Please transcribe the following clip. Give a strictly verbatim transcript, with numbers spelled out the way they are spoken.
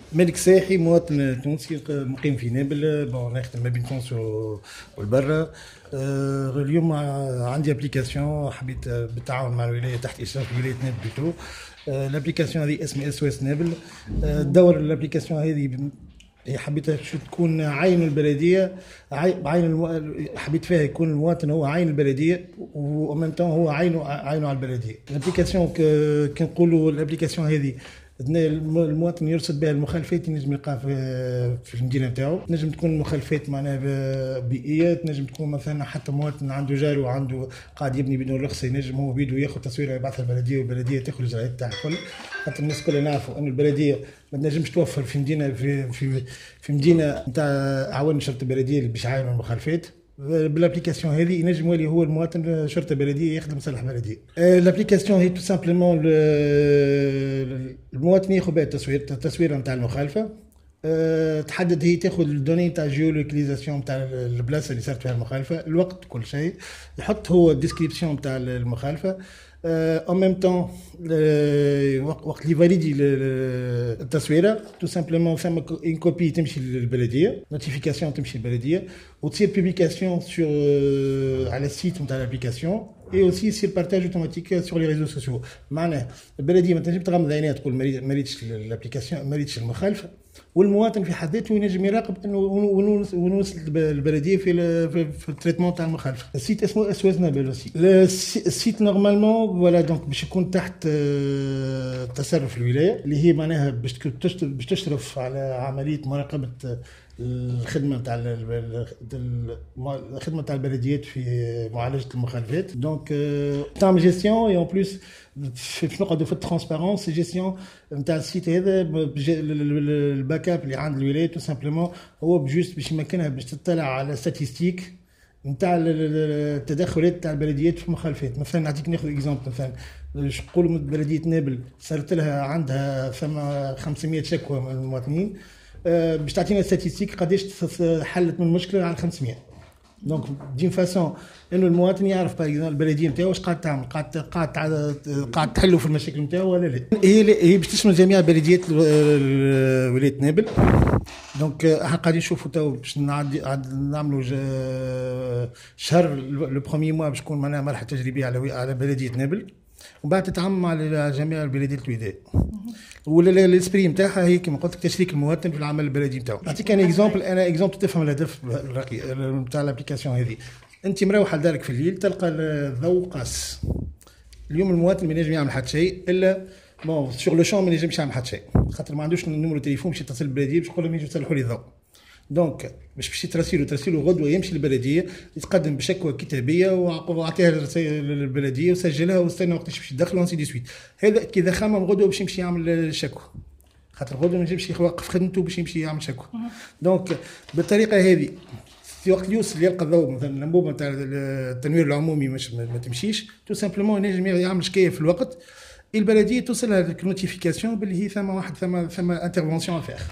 ملك ساحي مواطن تونسي مقيم في نابل. بون نخدم ما بين تونس والبرة. أه اليوم عندي ابليكاسيون حبيت بالتعاون مع الولايه تحت اشراف ولايه نابل بلوتو. أه الابليكاسيون هذه اسمها اس او اس نابل. أه دور الابليكاسيون هذه حبيت تكون عين البلديه، عين المو... حبيت فيها يكون المواطن هو عين البلديه ومن هو عينه عينه على البلديه. الابليكاسيون كي نقولوا الابليكاسيون هذه المواطن يرصد بها المخالفات ينجم يلقاها في في المدينه نتاعو. تنجم تكون مخالفات معناها بيئيه، تنجم تكون مثلا حتى مواطن عنده جار وعنده قاعد يبني بدون رخصه ينجم هو بيدو ياخذ تصويره يبعثها البلديه والبلديه تاخذ الاجراءات تاعها الكل. خاطر الناس كلها نعرفوا انه البلديه ما تنجمش توفر في مدينه في في في مدينه نتاع اعوان شرطه البلديه اللي باش يعاينوا المخالفات. بالابليكاسيون هذه ينجم يولي هو المواطن شرطه بلديه يخدم صالح بلديه. الابليكاسيون هي تو سامبلومون المواطن ياخذ بها التصوير التصويره نتاع المخالفه. أه تحدد هي تاخذ الدوني تاع جيولوكاليزاسيون نتاع البلاصه اللي صارت فيها المخالفه، الوقت كل شيء. يحط هو الديسكريبسيون نتاع المخالفه. ان ميم طون وقت اللي فاليدي التصويره تو سامبلومون ثم ان كوبي تمشي للبلديه، نوتيفيكاسيون تمشي للبلديه وتصير بوبليكاسيون سور على السيت نتاع الابليكاسيون اي اوسي يصير بارتاج اوتوماتيك سور لي ريزو سوسيو. معناه البلديه ما تنجم تغمض عينيها تقول ما ريتش الابليكاسيون ما ريتش المخالفه، والمواطن في حد ذاته ينجم يراقب انه وين وصلت البلديه في في التريتمون تاع المخالفه. السيت اسمه اس او اس نابل اوسي. السيت نورمالمون فوالا دونك باش يكون تحت تصرف الولايه اللي هي معناها باش باش تشرف على عمليه مراقبه الخدمه تاع الخدمه تاع البلديات في معالجه المخالفات. دونك تعمل جيستيون اي اون بليس باش نقعدوا في الترونسبارونس جيستيون نتاع السيت هذا. الباك اب اللي عند الولايه تو سامبلومون هو بجوست باش يمكنها باش تطلع على ستاتيستيك نتاع التدخلات تاع البلديات في المخالفات. مثلا نعطيك ناخذ اكزومبل، مثلا نقولوا بلديه نابل صارت لها عندها ثم خمسمية شكوى من المواطنين، باش تعطينا ستاتيستيك قداش حلت من المشكله على خمسمية. دونك دين فاسون انه المواطن يعرف البلديه نتاعو واش قاعد تعمل، قاعد قاعد قاعد تحلوا في المشاكل نتاعو ولا لا. هي هي باش تشمل جميع بلديات ولايه نابل. دونك قاعدين نشوفوا تو باش نعملوا شهر لو بروميي موا باش تكون معناها مرحله تجريبيه على على بلديه نابل، ومن بعد تتعمم على جميع البلديات الوداد. ولا الاسبري نتاعها هي كما قلت لك تشريك المواطن في العمل البلدي نتاعو. نعطيك انا اكزومبل، انا اكزومبل تفهم الهدف الرقي نتاع الابليكاسيون هذه. انت مروح لدارك في الليل تلقى الضوء قاس. اليوم المواطن ما ينجم يعمل حتى شيء الا بون سور لو شون ما ينجمش يعمل حتى شيء خاطر ما عندوش نمرو تليفون باش يتصل بالبلديه باش يقول لهم يجوا يصلحوا لي الضوء. دونك باش باش تراسيلو تراسيلو غدوه يمشي للبلديه يتقدم بشكوى كتابيه ويعطيها للبلديه وسجلها واستنى وقتاش باش يدخلوا سي دي سويت. هذا كي اذا خمم غدوه باش يمشي يعمل الشكوى خاطر غدوه ما ينجمش يوقف خدمته باش يمشي يعمل شكوى. دونك بالطريقه هذه في وقت يوصل يلقى الضوء مثلا الانبوبه نتاع التنوير العمومي مش ما تمشيش تو سامبلومون ينجم يعمل شكايه في الوقت. البلديه توصلها النوتيفيكاسيون باللي هي ثم واحد ثم ثم انترفونسيون افير.